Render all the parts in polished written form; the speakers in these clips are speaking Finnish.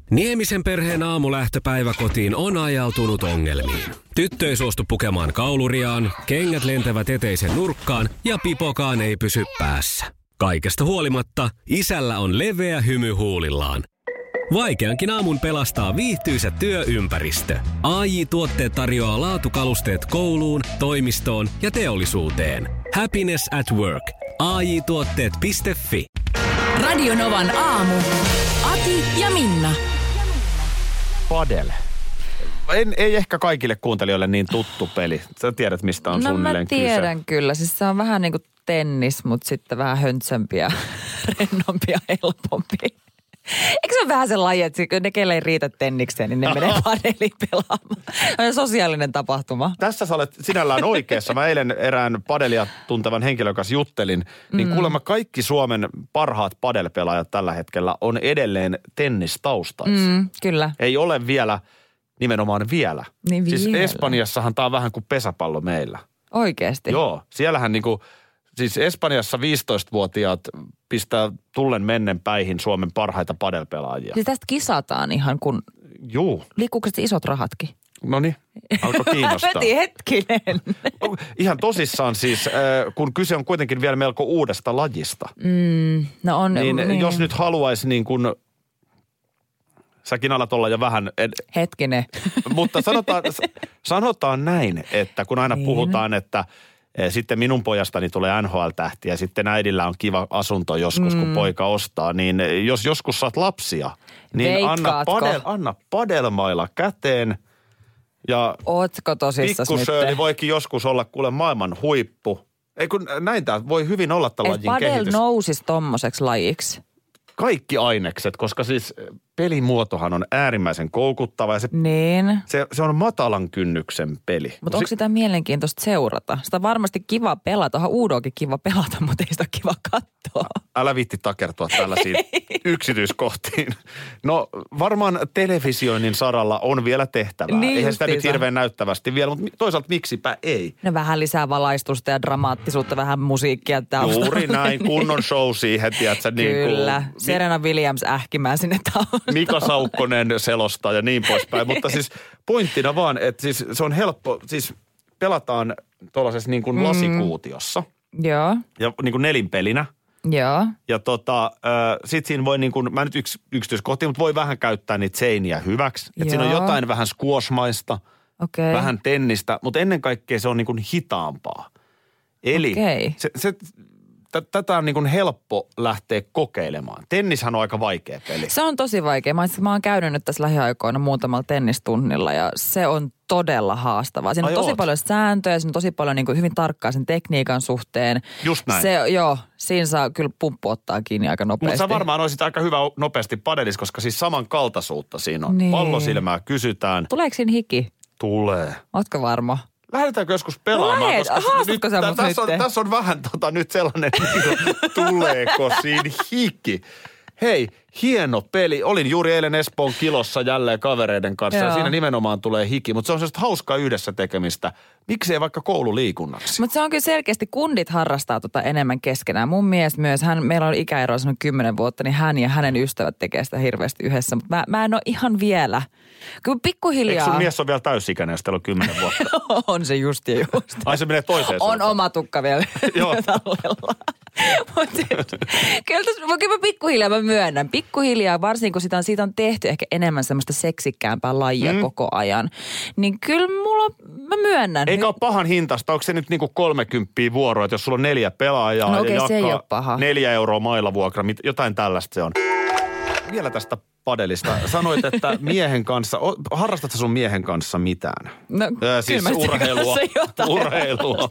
Niemisen perheen aamulähtöpäivä kotiin on ajautunut ongelmiin. Tyttö ei suostu pukemaan kauluriaan, kengät lentävät eteisen nurkkaan ja pipokaan ei pysy päässä. Kaikesta huolimatta, isällä on leveä hymy huulillaan. Vaikeankin aamun pelastaa viihtyisä työympäristö. AJ-tuotteet tarjoaa laatukalusteet kouluun, toimistoon ja teollisuuteen. Happiness at work. AJ-tuotteet.fi. Radio Novan aamu. Ati ja Minna. Padel. Ei ehkä kaikille kuuntelijoille niin tuttu peli. Sä tiedät, mistä on suunnilleen kyse. No mä tiedän kyllä. Siis se on vähän niin kuin tennis, mutta sitten vähän höntsämpi ja rennompi ja helpompi. Eikö se ole vähän se laji, että ne kelle ei riitä tennikseen, niin ne menee padeliin pelaamaan. On sosiaalinen tapahtuma. Tässä sä olet sinällään oikeassa. Mä eilen erään padelia tuntevan henkilön kanssa juttelin, niin kuulemma kaikki Suomen parhaat padelpelaajat tällä hetkellä on edelleen tennistaustaisia. Kyllä. Ei ole vielä, nimenomaan vielä. Niin siis vielä. Espanjassahan tää on vähän kuin pesäpallo meillä. Oikeesti? Joo, siellähän niinku, siis Espanjassa 15-vuotiaat pistää tullen mennen päihin Suomen parhaita padelpelaajia. Siis tästä kisataan ihan kun, Juu. liikkuuko sitten isot rahatkin? Noniin, alkoi kiinnostaa. Veti hetkinen. Ihan tosissaan siis, kun kyse on kuitenkin vielä melko uudesta lajista. No on. Niin jos nyt haluaisi niin kuin, säkin alat olla jo vähän. Hetkinen. Mutta sanotaan näin, että kun aina puhutaan, että sitten minun pojastani tulee NHL-tähti ja sitten äidillä on kiva asunto joskus, kun poika ostaa. Niin jos joskus saat lapsia, niin anna padelmailla käteen. Ja ootko tosissas nyt? pikkusööli voikin joskus olla kuule maailman huippu. Ei kun näin tää voi hyvin olla tämän lajin padel kehitys. nousisi tommoseksi lajiksi. Kaikki ainekset, koska siis pelimuotohan on äärimmäisen koukuttava ja Niin. se on matalan kynnyksen peli. Mutta onko sitä mielenkiintoista seurata? Sitä on varmasti kiva pelata. Onhan Uudoakin kiva pelata, mutta ei sitä ole kiva katsoa. Älä viitti takertua tällaisiin yksityiskohtiin. No varmaan televisioinnin saralla on vielä tehtävää. Niin eihän sitä nyt justiinsa. hirveän näyttävästi vielä, mutta toisaalta miksipä ei. No vähän lisää valaistusta ja dramaattisuutta, vähän musiikkia taustalla. Juuri näin, kunnon show siihen, tiedätkö? Kyllä. Serena Williams ähkimään sinne taustalla. Mika Saukkonen selostaa ja niin poispäin. Mutta siis pointtina vaan, että siis se on helppo, siis pelataan tuollaisessa niin kuin lasikuutiossa Joo, ja niin kuin nelinpelinä. joo. Ja sit siinä voi niin kuin, mä nyt yksityiskohtia, mutta voi vähän käyttää niitä seiniä hyväksi. Että siinä on Joo. jotain vähän squashmaista, Okei. vähän tennistä, mutta ennen kaikkea se on niin kuin hitaampaa. Eli Okei. tätä on niin kuin helppo lähteä kokeilemaan. Tennishän on aika vaikea peli. Se on tosi vaikea. Mä oon käynyt nyt tässä lähiaikoina muutamalla tennistunnilla ja se on todella haastavaa. Siinä on tosi paljon sääntöjä, siinä on tosi paljon niin kuin hyvin tarkkaa sen tekniikan suhteen. Just näin. Siinä saa kyllä pumppu ottaa kiinni aika nopeasti. Mutta sä varmaan olisit aika hyvä nopeasti padelissa, koska siis samankaltaisuutta siinä on. Niin. Pallosilmää kysytään. Tuleeko siinä hiki? Tulee. Ootko varma? Lähdetäänkö joskus pelaamaan? Lähet. Haastatko sä mut nyt? Tässä on vähän nyt sellainen, tuleeko siinä hiki? Hei, hieno peli. Olin juuri eilen Espoon Kilossa jälleen kavereiden kanssa ja siinä nimenomaan tulee hiki. Mutta se on sellaista hauskaa yhdessä tekemistä. Miksei vaikka koululiikunnaksi? Mutta se on kyllä selkeästi, kundit harrastaa enemmän keskenään. Mun mies myös, meillä on ikäero sanonut 10 vuotta, niin hän ja hänen ystävät tekee sitä hirveästi yhdessä. Mutta mä en ole ihan vielä. Kyllä pikkuhiljaa. Eikö sun mies ole vielä täysikäinen, jos teillä on 10 vuotta? On se just ja just. Ai se menee toiseen On suuntaan. oma tukka vielä tallella. Kyllä mä pikkuhiljaa mä myönnän. Pikkuhiljaa, varsinkin kun siitä on tehty ehkä enemmän semmoista seksikkäämpää lajia koko ajan. Niin kyllä mä myönnän. Eikä ole pahan hintasta. Onko se nyt niinku 30 vuoroa, että jos sulla on 4 pelaajaa No ja okei, se ei jakaa ole paha. 4 euroa mailavuokra, jotain tällaista se on. Vielä tästä padelista. Sanoit, että miehen kanssa, harrastatko sun miehen kanssa mitään? No, Siis kyllä mä urheilua. Urheilua.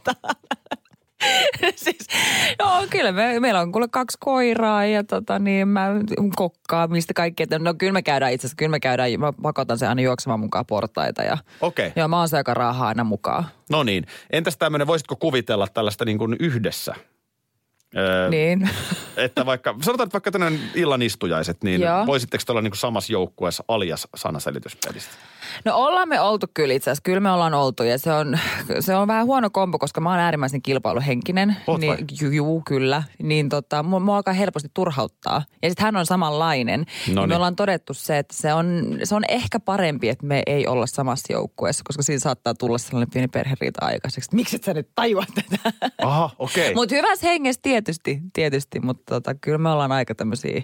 Siis, kyllä meillä on kuule 2 koiraa ja mä kokkaamista kaikkea. No kyllä me käydään, mä pakotan sen aina juoksemaan mukaan portaita ja Okei. Joo, mä oon se, joka raahaa aina mukaan. No niin. Entäs tämmöinen, voisitko kuvitella tällaista niin kuin yhdessä Niin. Että sanotaan, että vaikka tämmöinen illan istujaiset, niin Joo. voisitteko te olla niin kuin samassa joukkueessa alias sanaselityspelistä? No ollaan me oltu kyllä itse asiassa. Kyllä me ollaan oltu ja se on vähän huono kombo, koska mä oon äärimmäisen kilpailuhenkinen. Oot vai? Juu, kyllä. Niin mua alkaa helposti turhauttaa. Ja sitten hän on samanlainen. Niin me ollaan todettu se, että se on ehkä parempi, että me ei olla samassa joukkueessa, koska siinä saattaa tulla sellainen pieni perheriita aikaiseksi. Miksi et sä nyt tajua tätä? Aha, okei. Mutta hyvässä hengessä tietysti, mutta kyllä me ollaan aika tämmöisiä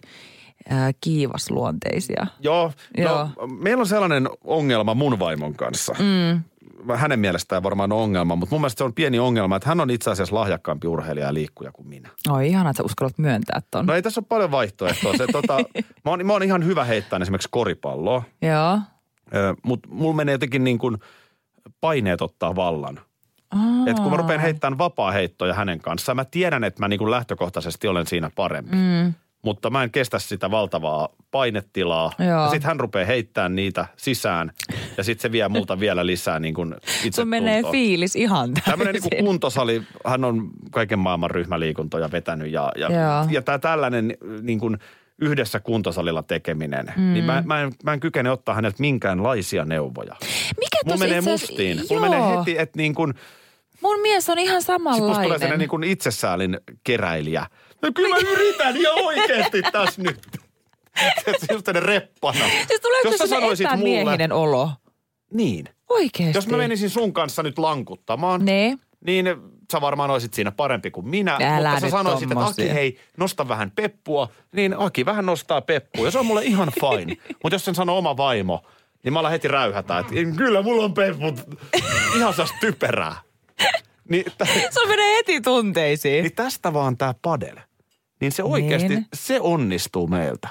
kiivasluonteisia. Joo. Joo. Meillä on sellainen ongelma mun vaimon kanssa. Hänen mielestään varmaan on ongelma, mutta mun mielestä se on pieni ongelma, että hän on itse asiassa lahjakkaampi urheilija ja liikkuja kuin minä. Oi ihana, että sä uskallat myöntää ton. No ei tässä ole paljon vaihtoehtoa. Mä oon ihan hyvä heittämään esimerkiksi koripalloa, Joo. mutta mulla menee jotenkin niin kuin paineet ottaa vallan. Että kun mä rupean heittämään vapaa-heittoja hänen kanssaan, mä tiedän, että mä niin kuin lähtökohtaisesti olen siinä parempi. Mutta mä en kestä sitä valtavaa painetilaa. Joo. Ja sitten hän rupeaa heittämään niitä sisään ja sitten se vie multa vielä lisää niin kuin itsetuntoa. Sun menee fiilis ihan täysin. Tämmöinen niin kuin kuntosali, hän on kaiken maailman ryhmäliikuntoja vetänyt ja tämä tällainen niin kuin yhdessä kuntosalilla tekeminen, niin mä en kykene ottaa häneltä minkäänlaisia neuvoja. Mikä Mulla menee mustiin. Mulla menee heti, että niin kuin mun mies on ihan sitten musta tulee samanlainen. sellainen niin kuin itsesäälin keräilijä. No kyllä mä yritän ja oikeasti tässä nyt. Se just sellainen reppana. Siis tuleeko Jos sä se sanoisit epämiehinen olo? Niin. Oikeesti? Jos mä menisin sun kanssa nyt lankuttamaan, niin sä varmaan olisit siinä parempi kuin minä. Älä mutta sä nyt sanoisit, että tommosia. Aki, hei, nosta vähän peppua. Niin Aki vähän nostaa peppua ja se on mulle ihan fine. Mutta jos sen sanoo oma vaimo, niin mä alan heti räyhätä, että kyllä mulla on pepput. Ihan sellaista typerää. Niin, Se menee heti tunteisiin. niin tästä vaan tää padel. Niin se oikeasti, Niin. se onnistuu meiltä.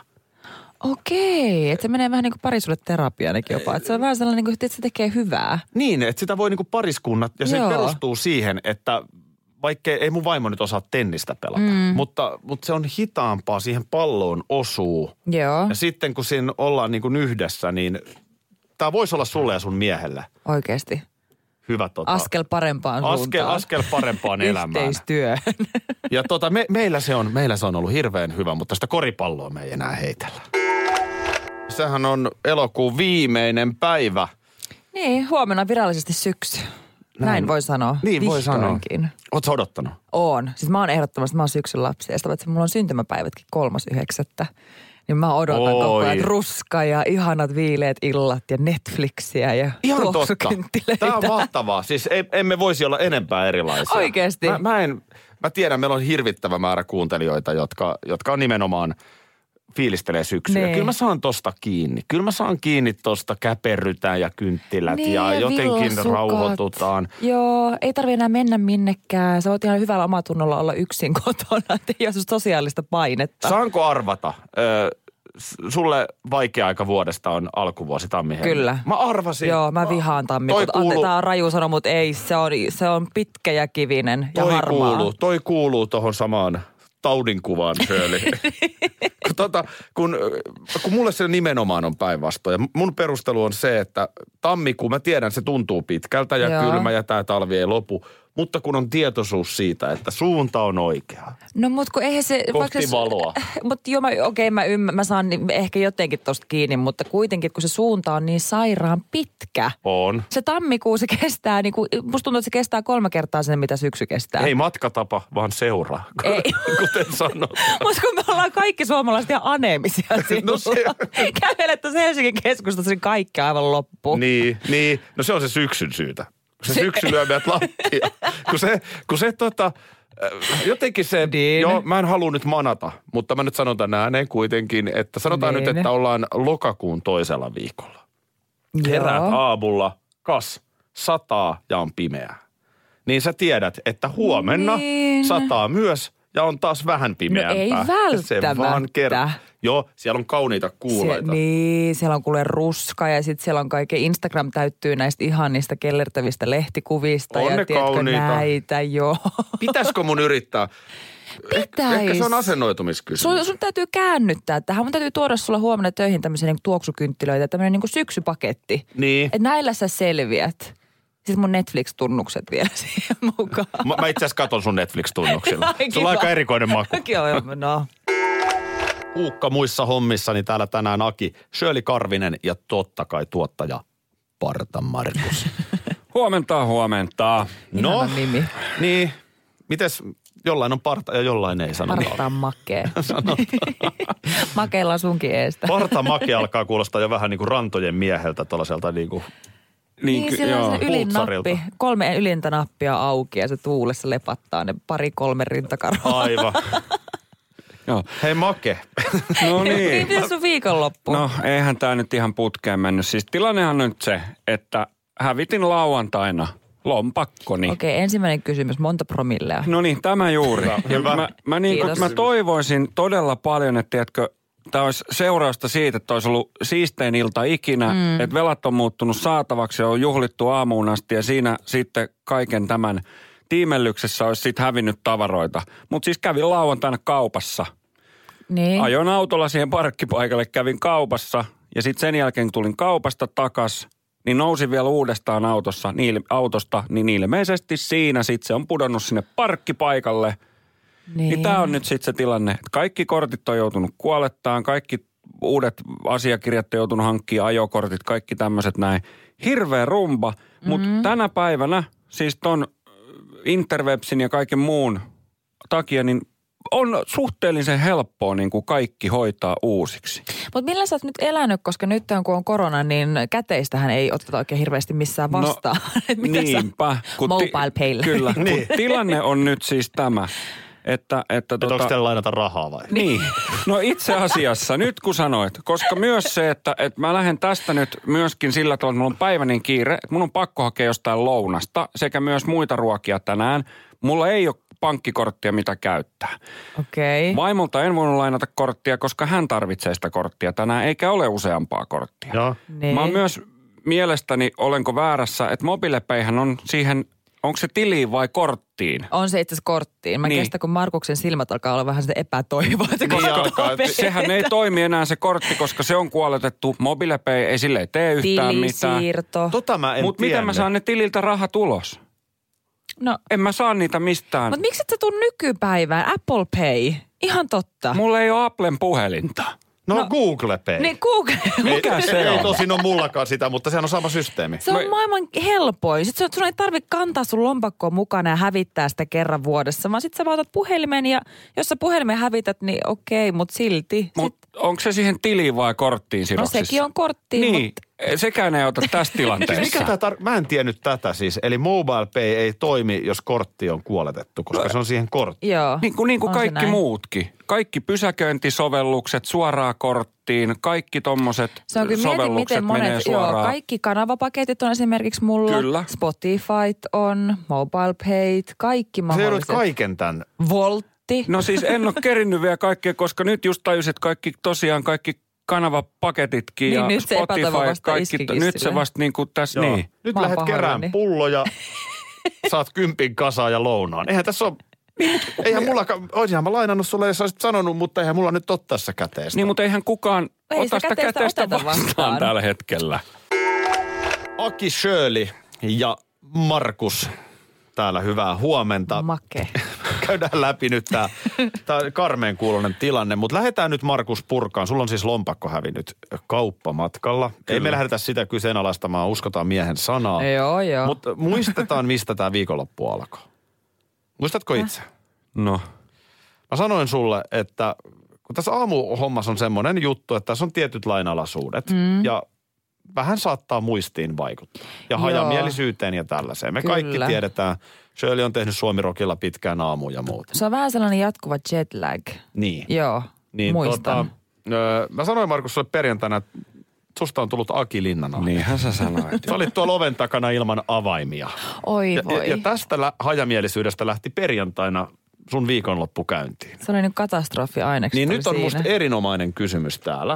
Okei, että se menee vähän niin kuin parisuudeterapiaankin jopa. Että se on vähän sellainen, että se tekee hyvää. Niin, että sitä voi niinku pariskunnat, ja se Joo. perustuu siihen, että vaikka ei mun vaimo nyt osaa tennistä pelata, mutta se on hitaampaa, siihen palloon osuu. Joo, Ja sitten kun siinä ollaan niinku yhdessä, niin tämä voisi olla sulle ja sun miehelle oikeasti. hyvä Askel parempaan suuntaan. Askel parempaan elämään. Yhteistyöhön. Ja meillä se on ollut hirveän hyvä, mutta sitä koripalloa me ei enää heitellä. Sehän on elokuun viimeinen päivä. Niin, huomenna virallisesti syksy. Näin voi sanoa. Niin voi sanoa. Vihdoinkin. Ootko odottanut? Oon. Siis mä oon ehdottomasti, mä oon syksyn lapsi. Ja sitä paitsi mulla on syntymäpäivätkin 3.9. Niin mä odotan koko ajan, että ruska ja ihanat viileät illat ja Netflixiä ja Ihan totta. tuoksukynttilöitä. Tämä on mahtavaa. Siis emme voisi olla enempää erilaisia. Oikeesti? Mä tiedän, meillä on hirvittävä määrä kuuntelijoita, jotka on nimenomaan fiilistelee syksyä. Niin. Kyllä mä saan tosta kiinni. Kyllä mä saan kiinni tosta käperrytään ja kynttilät Niin, ja jotenkin villasukat. rauhoitutaan. Joo, ei tarvitse enää mennä minnekään. Sä voit ihan hyvällä omatunnolla olla yksin kotona, että ei ole sosiaalista painetta. Saanko arvata? Sulle vaikea aika vuodesta on alkuvuosi tammi-helmikuu. Kyllä. Mä arvasin. Joo, mä vihaan tammikuuta. Tämä on raju sano, mutta ei, se on pitkä ja kivinen ja harmaa. Toi kuuluu tohon samaan taudinkuvaan, Shirley. kun mulle se nimenomaan on päinvastoin. Ja mun perustelu on se, että tammikuu, mä tiedän, se tuntuu pitkältä ja Joo. kylmä ja tää talvi ei lopu. Mutta kun on tietoisuus siitä, että suunta on oikea. No mut kun eihän se... Kohti valoa. Mutta joo, mä saan ehkä jotenkin tosta kiinni, mutta kuitenkin kun se suunta on niin sairaan pitkä. On. Se tammikuu se kestää, niin kuin, musta tuntuu, että se kestää 3 kertaa sen, mitä syksy kestää. Ei matkatapa, vaan seura. Ei. Kuten sanot. Mutta kun me ollaan kaikki suomalaiset ihan aneemisia No silloin. Kävelettäisiin Helsingin keskustassa, niin kaikki aivan loppu. Niin. No se on se syksyn syytä. Se syksy lyö meidät lattia. Jotenkin se, Niin. joo, mä en halua nyt manata, mutta mä nyt sanon tän ääneen kuitenkin, että sanotaan Niin. nyt, että ollaan lokakuun toisella viikolla. Heräät aamulla, sataa ja on pimeää. Niin sä tiedät, että huomenna Niin. sataa myös ja on taas vähän pimeämpää. No ei välttämättä. Joo, siellä on kauniita kuuleita. Niin, siellä on kuule ruska ja sitten siellä on kaiken Instagram täyttyy näistä ihanista kellertävistä lehtikuvista. On ja ne tiedätkö, kauniita. näitä, joo. Pitäisikö mun yrittää? Pitäis. Ehkä se on asennoitumiskysymys. Sun täytyy käännyttää tähän. Mun täytyy tuoda sulla huomenna töihin tämmöisiä niin tuoksukynttilöitä, tämmöinen niin syksypaketti. Niin. Että näillä sä selviät. Sitten mun Netflix-tunnukset vielä siihen mukaan. Mä itse asiassa katon sun Netflix-tunnuksilla. Ai, Sulla on aika erikoinen maku. No. Uukka muissa hommissani täällä tänään Aki, Shirley Karvinen ja totta kai tuottaja Parta Markus. Huomenta. No, nimi. niin. Mites jollain on parta ja jollain ei sanotaan. Parta on makea. Makeilla sunkin eestä. Parta make alkaa kuulostaa jo vähän niin kuin rantojen mieheltä tuollaiselta niin kuin... Niin, siellä on se ylin pultsarilta. nappi. 3 ylintä nappia auki ja se tuulessa lepattaa ne 2-3 rintakarvaa. Aivan. Joo. Hei make. No Niin, niin. miten sun viikonloppu? No eihän tää nyt ihan putkeen mennyt. Siis tilannehan on nyt se, että hävitin lauantaina lompakkoni. Okei, ensimmäinen kysymys. Monta promillea? No niin, tämä juuri. Hyvä. Mä toivoisin todella paljon, että tiedätkö, tämä olisi seurausta siitä, että olisi ollut siistein ilta ikinä, että velat on muuttunut saatavaksi ja on juhlittu aamuun asti ja siinä sitten kaiken tämän tiimellyksessä olisi sitten hävinnyt tavaroita. Mutta siis kävin lauantaina kaupassa. Niin. Ajoin autolla siihen parkkipaikalle, kävin kaupassa ja sitten sen jälkeen kun tulin kaupasta takas, niin nousin vielä uudestaan autosta, niin ilmeisesti siinä sitten se on pudonnut sinne parkkipaikalle. Niin tämä on nyt sitten se tilanne, että kaikki kortit on joutunut kuolettaan, kaikki uudet asiakirjat on joutunut hankkimaan, ajokortit, kaikki tämmöiset näin. Hirveä rumba, mutta tänä päivänä siis ton interwebsin ja kaiken muun takia, niin on suhteellisen helppoa niin kuin kaikki hoitaa uusiksi. Mutta millä sä oot nyt elänyt, koska nyt kun on korona, niin käteistähän ei oteta oikein hirveästi missään vastaan. No, niinpä. Mobile paylla. Kyllä, niin. Kun tilanne on nyt siis tämä, että onko teillä lainata rahaa vai? Niin. No itse asiassa, nyt kun sanoit, koska myös se, että mä lähden tästä nyt myöskin sillä tavalla, että mulla on päiväinen kiire, että mun on pakko hakea jostain lounasta sekä myös muita ruokia tänään. Mulla ei ole pankkikorttia, mitä käyttää. Okei. Vaimolta en voinut lainata korttia, koska hän tarvitsee sitä korttia tänään, eikä ole useampaa korttia. Joo. Niin. Mä oon myös mielestäni, olenko väärässä, että MobilePayhän on siihen, onko se tiliin vai korttiin? On se itse asiassa korttiin. Mä Niin. kestän, kun Markuksen silmät alkaa olla vähän sitä epätoivoa. Että Niin koska alkaa, että Sehän ei toimi enää se kortti, koska se on kuoletettu. MobilePay ei sille tee yhtään mitään. tilisiirto. Tota mä en Mutta miten mä tiennyt. saan ne tililtä rahat ulos? No, En mä saa niitä mistään. mutta miksi et sä tuu nykypäivään? Apple Pay. Ihan totta. Mulla ei ole Applen puhelinta. No Google Pay. Niin Google. Mikä se ei on? tosin ole mullakaan sitä, mutta sehän on sama systeemi. Se on maailman helpoin. Sitten sun ei tarvitse kantaa sun lompakkoa mukana ja hävittää sitä kerran vuodessa, vaan sit sä vaatat puhelimen ja jos sä puhelimen hävität, niin okei, mutta silti. Mutta onko se siihen tiliin vai korttiin No sidoksissa? sekin on korttiin, Niin, sekään ei ota tässä tilanteessa. Mikä mä en tiennyt tätä siis. Eli Mobile Pay ei toimi, jos kortti on kuoletettu, koska se on siihen korttiin. Joo. Niin kuin on se kaikki näin. muutkin. Kaikki pysäköintisovellukset, suoraan korttiin, kaikki tommoset Se on kyllä mietin, sovellukset miten menee monet, suoraan. kaikki kanavapaketit on esimerkiksi mulla. Kyllä. Spotify on, Mobile Pay, kaikki Se joudut mahdolliset. kaiken tämän. Voltti. No siis en ole kerinnyt vielä kaikkea, koska nyt just tajusin, että kaikki kanavapaketitkin Niin, ja nyt se Spotify, epätoivo vasta kaikki, iskikin nyt se sille. vasta niin kuin tässä, Joo. niin. Nyt Mä oon lähdet kerään pahoillani. pulloja, saat 10 kasaan ja lounaan. Eihän tässä ole... Eihän mullakaan, olisinhan mä lainannut sulle, jos olisit sanonut, mutta eihän mulla nyt ole tässä käteistä. Niin, mutta eihän kukaan Ei ota sitä sitä käteistä käteistä oteta vastaan vastaan. tällä hetkellä. Aki, Shirley ja Markus, täällä hyvää huomenta. Make. Käydään läpi nyt tää karmeen kuuloinen tilanne, mutta lähdetään nyt Markus purkaan. Sulla on siis lompakko hävinnyt kauppamatkalla. Kyllä. Ei me lähdetä sitä kyseenalaistamaan, uskotaan miehen sanaa. Joo. Mutta muistetaan, mistä tämä viikonloppu alkoi. Muistatko itse? No, Mä sanoin sulle, että kun tässä aamuhommassa on semmoinen juttu, että tässä on tietyt lainalaisuudet ja vähän saattaa muistiin vaikuttaa. Ja Joo. hajamielisyyteen ja tällaiseen. Me Kyllä. kaikki tiedetään, Shirley on tehnyt Suomi-rockilla pitkään aamuun ja muuta. Se on vähän sellainen jatkuva jetlag. Niin. Joo, muistan. Mä sanoin Markus sulle perjantaina, että susta on tullut Aki Linnanahde. niinhän sä sanoit. Sä olit tuolla oven takana ilman avaimia. Oi Ja, voi. ja tästä hajamielisyydestä lähti perjantaina sun viikonloppu käyntiin. Se oli nyt katastrofi aineksi. Niin tuli nyt on siinä. musta erinomainen kysymys täällä.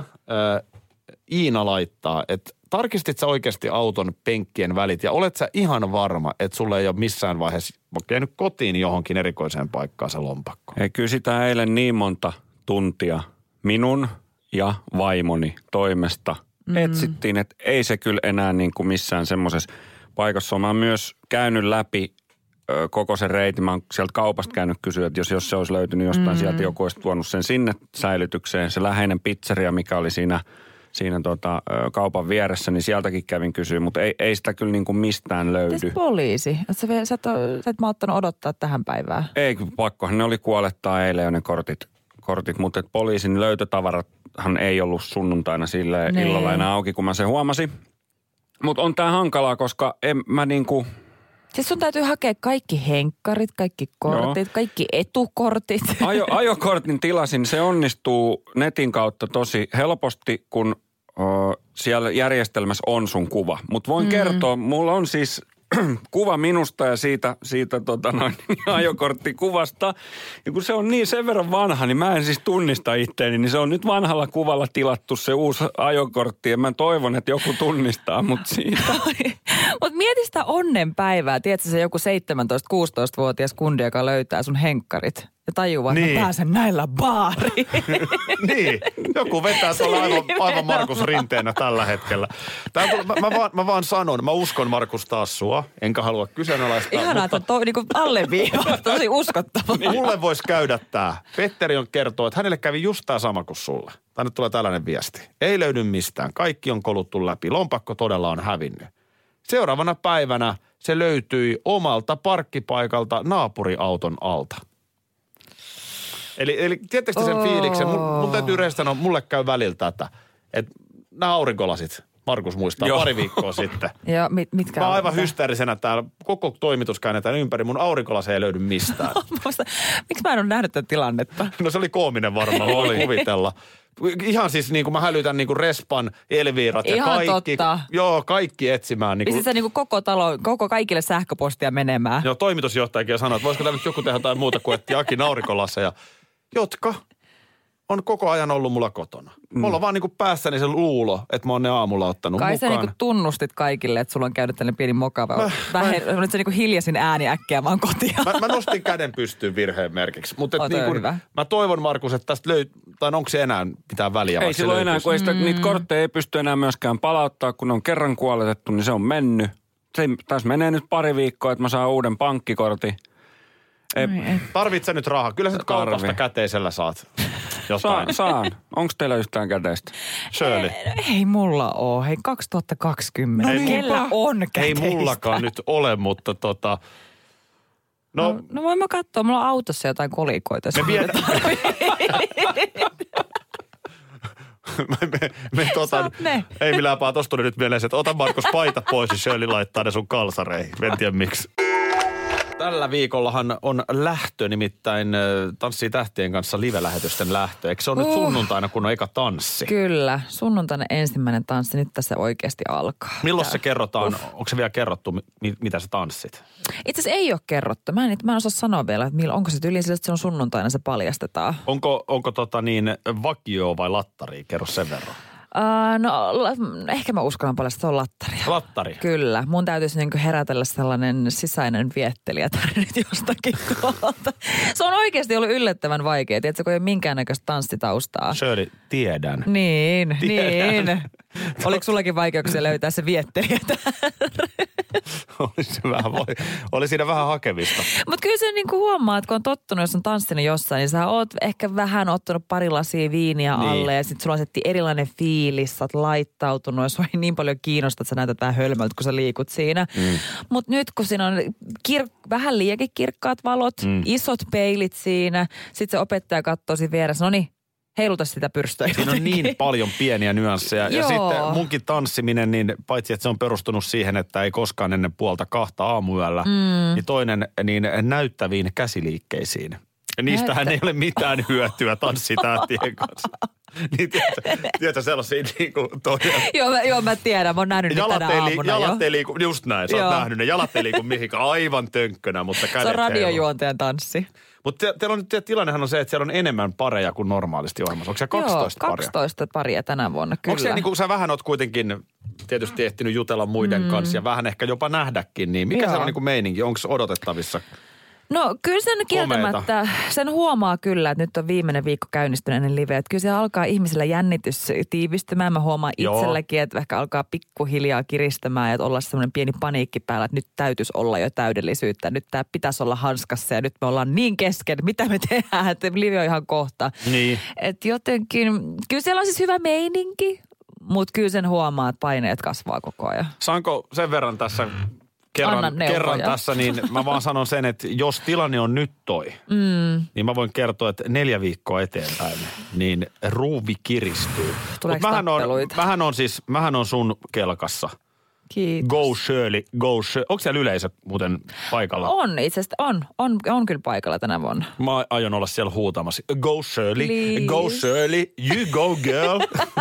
Iina laittaa, että tarkistit sä oikeasti auton penkkien välit ja olet sä ihan varma, että sulle ei ole missään vaiheessa käynyt kotiin johonkin erikoiseen paikkaan se lompakko? Ei kyllä sitä eilen niin monta tuntia minun ja vaimoni toimesta etsittiin, että ei se kyllä enää niin kuin missään semmoisessa paikassa. Mä oon myös käynyt läpi koko sen reitin. Mä oon sieltä kaupasta käynyt kysyä, että jos se olisi löytynyt jostain, sieltä joku olisi tuonut sen sinne säilytykseen. Se läheinen pizzeria, mikä oli siinä kaupan vieressä, niin sieltäkin kävin kysyä, mutta ei sitä kyllä niin kuin mistään löydy. Mites poliisi? Sä et malttanut odottaa tähän päivään? Ei, pakkohan ne oli kuolettaa eilen jo ne kortit, mutta poliisin löytötavarathan ei ollut sunnuntaina sille illalla enää auki, kun mä sen huomasin. Mutta on tää hankalaa, koska en mä niinku... Siis sun täytyy hakea kaikki henkkarit, kaikki kortit, kaikki etukortit. Ajokortin tilasin, se onnistuu netin kautta tosi helposti, kun siellä järjestelmässä on sun kuva. Mutta voin kertoa, mulla on siis kuva minusta ja siitä ajokorttikuvasta. Ja kun se on niin sen verran vanha, niin mä en siis tunnista itteeni, niin se on nyt vanhalla kuvalla tilattu se uusi ajokortti. Ja mä toivon, että joku tunnistaa mut siitä. Mutta mieti sitä onnenpäivää. Tiedätkö se joku 17-16-vuotias kundi, joka löytää sun henkkarit ja tajuaa, että mä pääsen näillä baariin. Niin, joku vetää tuolla aivan Markus Rinteenä tällä hetkellä. Mä vaan sanon, mä uskon Markus taas sua, enkä halua kyseenalaistaa. Ihanaa, että on niinku alleviivaa, tosi uskottavaa. Mulle voisi käydä tää. Petteri on kertoo, että hänelle kävi just tää sama kuin sulle. Tänne tulee tällainen viesti. Ei löydy mistään, kaikki on koluttu läpi, lompakko todella on hävinnyt. Seuraavana päivänä se löytyi omalta parkkipaikalta naapuriauton alta. Eli tiedättekö sen fiiliksen? Mun täytyy yleensä sanoa, mulle käy väliltä, että nämä aurinkolasit, Markus muistaa, pari viikkoa sitten. Joo, mitkä mä oon aivan hysteerisenä täällä, koko toimitus käännetään ympäri, mun aurinkolasi ei löydy mistään. Miksi mä en ole nähnyt tätä tilannetta? No se oli koominen varmaan, voi kuvitella. Ihan siis niin kuin mä hälytän niin kuin Respan, Elviirat ja ihan kaikki. Totta. Joo, kaikki etsimään. Niin kuin, niin kuin koko kaikille sähköpostia menemään. Joo, toimitusjohtajakin sanoi, että voisiko tämä nyt joku tehdä jotain muuta kuin etsiä Akin aurinkolaseja, jotka on koko ajan ollut mulla kotona. Mulla on vaan niin kuin päässäni se luulo, että mä oon ne aamulla ottanut kai mukaan. Kai sä niin kuin tunnustit kaikille, että sulla on käynyt tällainen pieni mokava. Nyt se niin kuin hiljaisin ääni äkkiä vaan kotia. Mä nostin käden pystyyn virheen merkiksi. Mutta niin kuin, hyvä. Mä toivon, Markus, että tästä tai onko se enää mitään väliä? Ei silloin enää, kun niitä kortteja ei pysty enää myöskään palauttaa, kun ne on kerran kuoletettu, niin se on mennyt. Tässä menee nyt pari viikkoa, että mä saan uuden pankkikortin. Tarvitset sä nyt rahaa? Kyllä sä nyt kaupasta käteisellä saat jotain. Saan. Onko teillä yhtään käteistä? Shirley. Ei mulla ole. Hei, 2020. No kellä on käteistä? Ei mullakaan nyt ole, mutta No voin mä katsoa. Mulla on autossa jotain kolikoita. Ei millään paha. Tosta tuli nyt mieleen, että ota Markus paita pois ja Shirley laittaa ne sun kalsareihin. En tiedä miksi. Tällä viikollahan on lähtö, nimittäin Tanssii tähtien kanssa live-lähetysten lähtö. Eikö se ole nyt sunnuntaina, kun on eka tanssi? Kyllä, sunnuntaina ensimmäinen tanssi. Nyt tässä oikeasti alkaa. Milloin se kerrotaan? Onko se vielä kerrottu, mitä sä tanssit? Itse asiassa ei ole kerrottu. Mä en osaa sanoa vielä, että onko se tyyliin sillä, että se on sunnuntaina, se paljastetaan. Onko vakio vai lattari? Kerro sen verran. Ehkä mä uskallan paljon, että se on lattaria. Lattari? Kyllä. Mun täytyisi niin herätellä sellainen sisäinen viettelijä nyt jostakin tuolta. Se on oikeasti ollut yllättävän vaikea. Tiedätkö, kun ei ole minkäännäköistä tanssitaustaa. Shirley, tiedän. Niin. Oliko sullakin vaikeuksia löytää se viettelijä? Oli siinä vähän hakemista. Mutta kyllä se niin huomaa, että kun on tottunut, jos on tanssinut jossain, niin sä oot ehkä vähän ottanut pari lasia viiniä alle ja sitten sulla on erilainen fiilis, sä oot laittautunut ja sua ei niin paljon kiinnosta, että sä näytät vähän hölmöltä, kun sä liikut siinä. Mutta nyt kun siinä on vähän liiankin kirkkaat valot, isot peilit siinä, sitten se opettaja katsoo siinä vieressä, no niin, heiluta sitä pyrstöä. Siinä on niin paljon pieniä nyansseja. Ja sitten munkin tanssiminen, niin paitsi että se on perustunut siihen, että ei koskaan ennen 1:30 aamuyöllä, niin toinen niin näyttäviin käsiliikkeisiin. Ja niistähän ei ole mitään hyötyä tanssitähtien kanssa. Niin tiedätkö sellaisia niin kuin Joo, mä tiedän. Mä oon nähnyt nyt tänä aamuna jalat ei liiku, just näin, sä oot nähnyt ne. Jalat ei liiku mihinkään, aivan tönkkönä, mutta kädet. Se on radiojuontajan tanssi. Mutta teillä on nyt, tilannehan on se, että siellä on enemmän pareja kuin normaalisti ohjelmassa. Onko siellä 12 paria? 12 paria tänä vuonna, kyllä. Onko se niin kuin sä vähän oot kuitenkin tietysti ehtinyt jutella muiden kanssa ja vähän ehkä jopa nähdäkin, niin mikä se on niin kuin meininki? Onko odotettavissa No kyllä sen kieltämättä, sen huomaa kyllä, että nyt on viimeinen viikko käynnistynyt ennen liveä. Että kyllä se alkaa ihmisellä jännitys tiivistymään. Mä huomaan itselläkin, että ehkä alkaa pikkuhiljaa kiristämään ja olla semmoinen pieni paniikki päällä, että nyt täytyisi olla jo täydellisyyttä. Nyt tämä pitäisi olla hanskassa ja nyt me ollaan niin kesken, mitä me tehdään, että live on ihan kohta. Niin. Että jotenkin, kyllä siellä on siis hyvä meininki, mutta kyllä sen huomaa, että paineet kasvaa koko ajan. Saanko sen verran tässä kerran tässä, niin mä vaan sanon sen, että jos tilanne on nyt toi, niin mä voin kertoa, että 4 viikkoa eteenpäin, niin ruuvi kiristyy. Tuleeko tappeluita? Mähän on sun kelkassa. Kiitos. Go Shirley, go Shirley. Onko siellä yleisö muuten paikalla? On itse asiassa, on kyllä paikalla tänä vuonna. Mä aion olla siellä huutamassa. Go Shirley, Please. go Shirley, you go girl.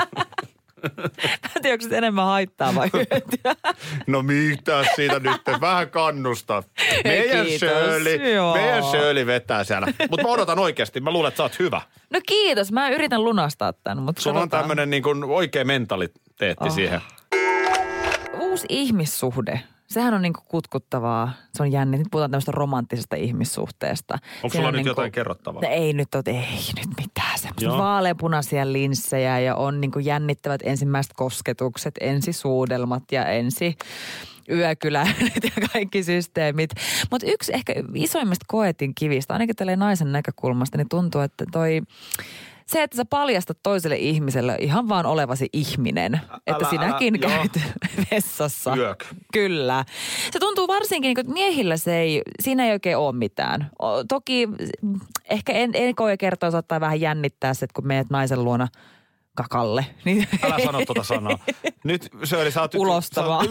Mä en tiedä, onko se enemmän haittaa vai hyötyä. No mitä siitä nyt? Vähän kannusta. Meidän Kiitos. Shirley vetää siellä. Mutta mä odotan oikeasti. Mä luulen, että sä oot hyvä. No kiitos, mä yritän lunastaa tämän, mutta Sulla on tämmönen niin kuin oikea mentaliteetti siihen. Uusi ihmissuhde. Sehän on niinku kutkuttavaa. Se on jännä. Nyt puhutaan tämmöistä romanttisesta ihmissuhteesta. Onko sulla nyt jotain kerrottavaa? Ei nyt mitään. Semmoista vaaleanpunaisia linssejä ja on niinku jännittävät ensimmäiset kosketukset, ensisuudelmat ja yökyläilyt ja kaikki systeemit. Mutta yksi ehkä isoimmista koetin kivistä, ainakin tälleen naisen näkökulmasta, niin tuntuu, että se, että sä paljastat toiselle ihmiselle ihan vaan olevasi ihminen. Että sinäkin käyt vessassa. Yök. Kyllä. Se tuntuu varsinkin, että miehillä siinä ei oikein ole mitään. Toki ehkä en koe kertoa, saattaa vähän jännittää se, että kun meet naisen luona kakalle. Niin Älä sano tuota sanaa. Nyt Shirley, sä oot ulostavaa.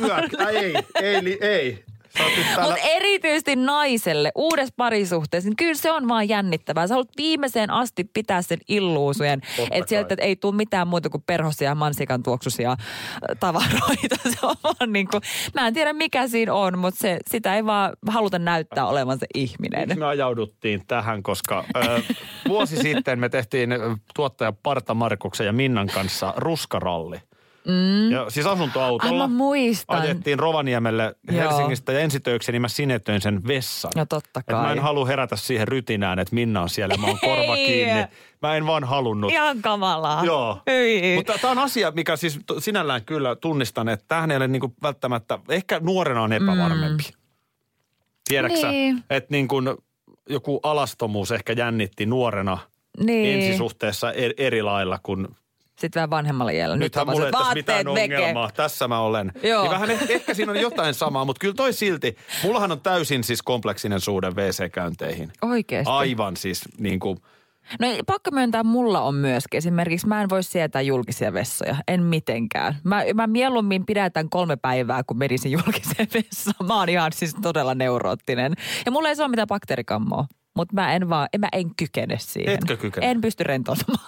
Ei. Mutta erityisesti naiselle uudessa parisuhteessa, niin kyllä se on vaan jännittävää. Sä haluat viimeiseen asti pitää sen illuusujen, että sieltä ei tule mitään muuta kuin perhosia ja mansikan tuoksuisia tavaroita. Se on vaan niin kuin, mä en tiedä mikä siinä on, mutta sitä ei vaan haluta näyttää olevansa ihminen. Me ajauduttiin tähän, koska vuosi sitten me tehtiin tuottaja Parta Markuksen ja Minnan kanssa ruskaralli. Ja siis asuntoautolla ajettiin Rovaniemelle Helsingistä ja ensitöikseni mä sinetöin sen vessan. No totta kai. Mä en halua herätä siihen rytinään, että Minna on siellä, mä oon korva kiinni. Mä en vaan halunnut. Ihan kamalaa. Joo. Mutta tää on asia, mikä siis sinällään kyllä tunnistan, että tämähän ei ole niinku välttämättä, ehkä nuorena on epävarmempi. Tiedäksä, että niin kuin joku alastomuus ehkä jännitti nuorena ensisuhteessa eri lailla kuin sitten vähän vanhemmalla iällä. Nythän mulla ei tässä mitään ongelmaa. Tässä mä olen. Niin vähän ehkä siinä on jotain samaa, mutta kyllä toi silti. Mullahan on täysin siis kompleksinen suhde WC-käynteihin. Oikeesti? Aivan siis niin kuin. No pakko myöntää, mulla on myöskin. Esimerkiksi mä en voi sietää julkisia vessoja. En mitenkään. Mä mieluummin pidätän 3 päivää, kun menisin julkiseen vessaan. Mä oon ihan siis todella neuroottinen. Ja mulla ei se ole mitään bakteerikammoa. Mutta mä en kykene siihen. Etkö kykene? En pysty rentoutumaan.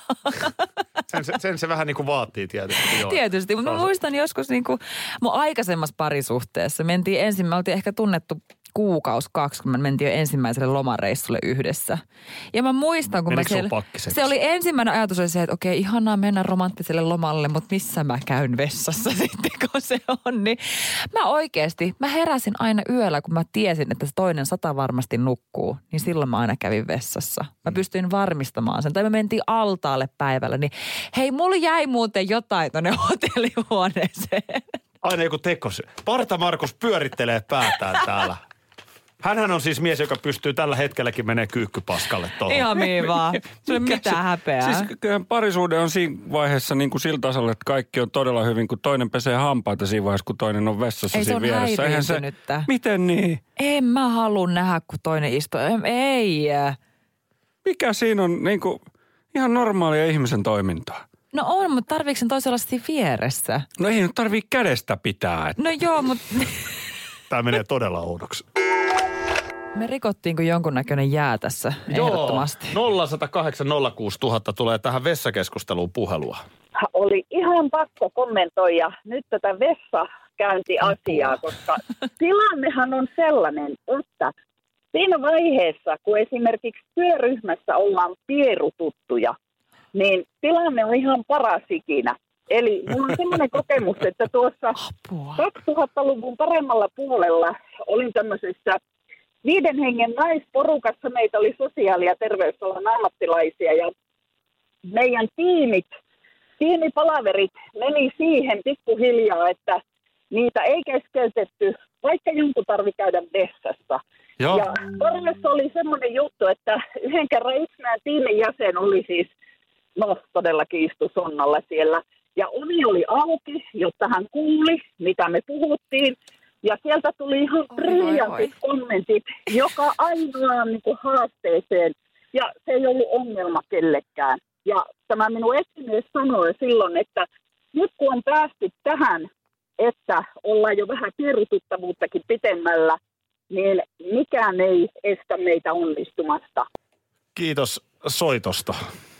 Sen se vähän niin kuin vaatii tietysti. Joo. Tietysti, mutta mä muistan joskus niin kuin mun aikaisemmassa parisuhteessa. Me oltiin ehkä tunnettu 1-2 kuukausi, kun me mentiin jo ensimmäiselle lomareissulle yhdessä. Ja mä muistan, kun se oli ensimmäinen ajatus oli se, että okei, ihanaa mennä romanttiselle lomalle, mutta missä mä käyn vessassa sitten, kun se on. Niin mä heräsin aina yöllä, kun mä tiesin, että se toinen 100 varmasti nukkuu, niin silloin mä aina kävin vessassa. Mä pystyin varmistamaan sen. Tai me mentiin altaalle päivällä, niin hei, mulla jäi muuten jotain tonne hotellihuoneeseen. Aina joku tekos. Parta Markus pyörittelee päätään täällä. Hänhän on siis mies, joka pystyy tällä hetkelläkin menee kyykkypaskalle tuohon. Ihan niin vaan. Se ei mitään häpeää. Siis kyllähän parisuhde on siinä vaiheessa niin kuin sillä tasolla, että kaikki on todella hyvin, kun toinen pesee hampaita siinä vaiheessa, kun toinen on vessassa siinä vieressä. Ei se on häiriintynyttä. Miten niin? En mä halua nähdä, kun toinen istuu. Ei. Mikä siinä on niin kuin ihan normaalia ihmisen toimintaa? No on, mutta tarviiko sen toisella siinä vieressä? No ei nyt tarvii kädestä pitää. No joo, mutta Tämä menee todella oudoksi. Me rikottiin kuin jonkunnäköinen jää tässä ehdottomasti. 0108 06 000 tulee tähän vessakeskusteluun puhelua. Oli ihan pakko kommentoida nyt tätä vessakäyntiasiaa, koska tilannehan on sellainen, että siinä vaiheessa, kun esimerkiksi työryhmässä ollaan pierututtuja, niin tilanne on ihan paras ikinä. Eli mulla on semmoinen kokemus, että tuossa 2000-luvun paremmalla puolella olin tämmöisessä 5 hengen naisporukassa meitä oli sosiaali- ja terveysalan ammattilaisia ja meidän tiimipalaverit meni siihen pikkuhiljaa, että niitä ei keskeytetty, vaikka jonkun tarvi käydä vessassa. Joo. Ja Torvessa oli semmoinen juttu, että yhden kerran yksi meidän tiimin jäsen oli siis, todellakin istui sonnalla siellä. Ja ovi oli auki, jotta hän kuuli, mitä me puhuttiin. Ja sieltä tuli ihan briljantit kommentit joka ainoaan niin kuin haasteeseen. Ja se ei ollut ongelma kellekään. Ja tämä minun esimies sanoi silloin, että nyt kun on päästy tähän, että ollaan jo vähän pierututtavuuttakin pitemmällä, niin mikään ei estä meitä onnistumasta. Kiitos soitosta.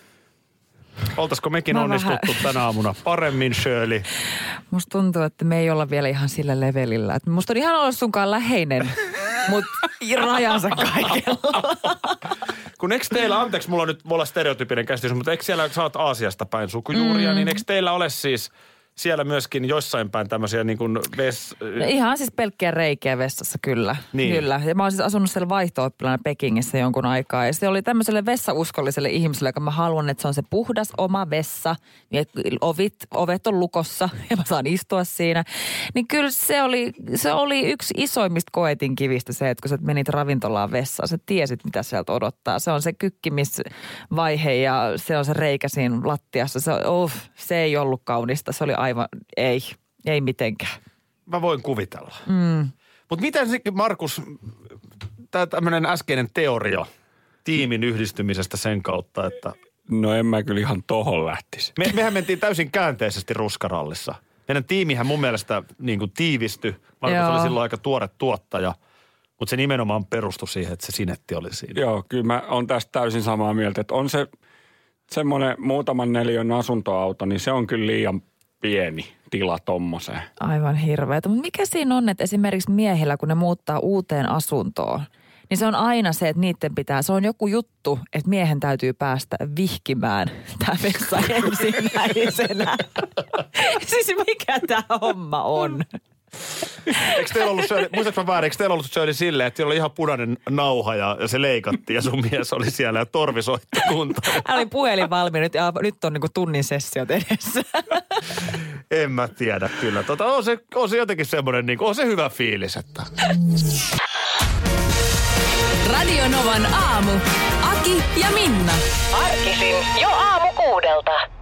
Oltaisiko mekin onnistuttu tänä aamuna paremmin, Shirley? Musta tuntuu, että me ei olla vielä ihan sillä levelillä. Että musta on ihan olla sunkaan läheinen, mutta rajansa kaikella. Kun eikö teillä, anteeksi, mulla on nyt voi olla stereotypinen käsitys, mutta eikö siellä, kun sä oot Aasiasta päin sukujuuria, niin eikö teillä ole siis siellä myöskin jossain päin tämmöisiä niin kuin No ihan siis pelkkiä reikiä vessassa, kyllä. Niin. Kyllä. Ja mä oon siis asunut siellä vaihto-oppilaana Pekingissä jonkun aikaa. Ja se oli tämmöiselle vessauskolliselle ihmiselle, joka mä haluan, että se on se puhdas oma vessa. Ja ovet on lukossa ja mä saan istua siinä. Niin kyllä se oli yksi isoimmista koetinkivistä se, että kun sä menit ravintolaan vessaan, sä tiesit, mitä sieltä odottaa. Se on se kykkimisvaihe ja se on se reikä siinä lattiassa. Se ei ollut kaunista. Se oli aivan, ei mitenkään. Mä voin kuvitella. Mutta miten Markus, tämä tämmöinen äskeinen teoria tiimin yhdistymisestä sen kautta, että... No en mä kyllä ihan tohon lähtisi. Mehän mentiin täysin käänteisesti ruskarallissa. Meidän tiimihän mun mielestä niin kuin tiivistyi. Markus oli silloin aika tuore tuottaja, mutta se nimenomaan perustui siihen, että se Sinetti oli siinä. Joo, kyllä mä oon tästä täysin samaa mieltä, että on se semmoinen muutaman neliön asuntoauto, niin se on kyllä liian pieni tila tommoseen. Aivan hirveetä. Mutta mikä siinä on, että esimerkiksi miehillä, kun ne muuttaa uuteen asuntoon, niin se on aina se, että se on joku juttu, että miehen täytyy päästä vihkimään tämä vessa ensimmäisenä. Siis mikä tämä homma on? Eikö teillä ollut, muistatko mä väärin, eikö teillä ollut Shirley silleen, että teillä oli ihan punainen nauha ja se leikattiin ja sun mies oli siellä ja torvi soitti kuntoon? Hän oli puhelin valmiina ja nyt on niinku tunnin sessiot edessä. En mä tiedä kyllä. On se jotenkin semmoinen, niin on se hyvä fiilis, että... Radio Novan aamu. Aki ja Minna. Arkisin jo aamu 6.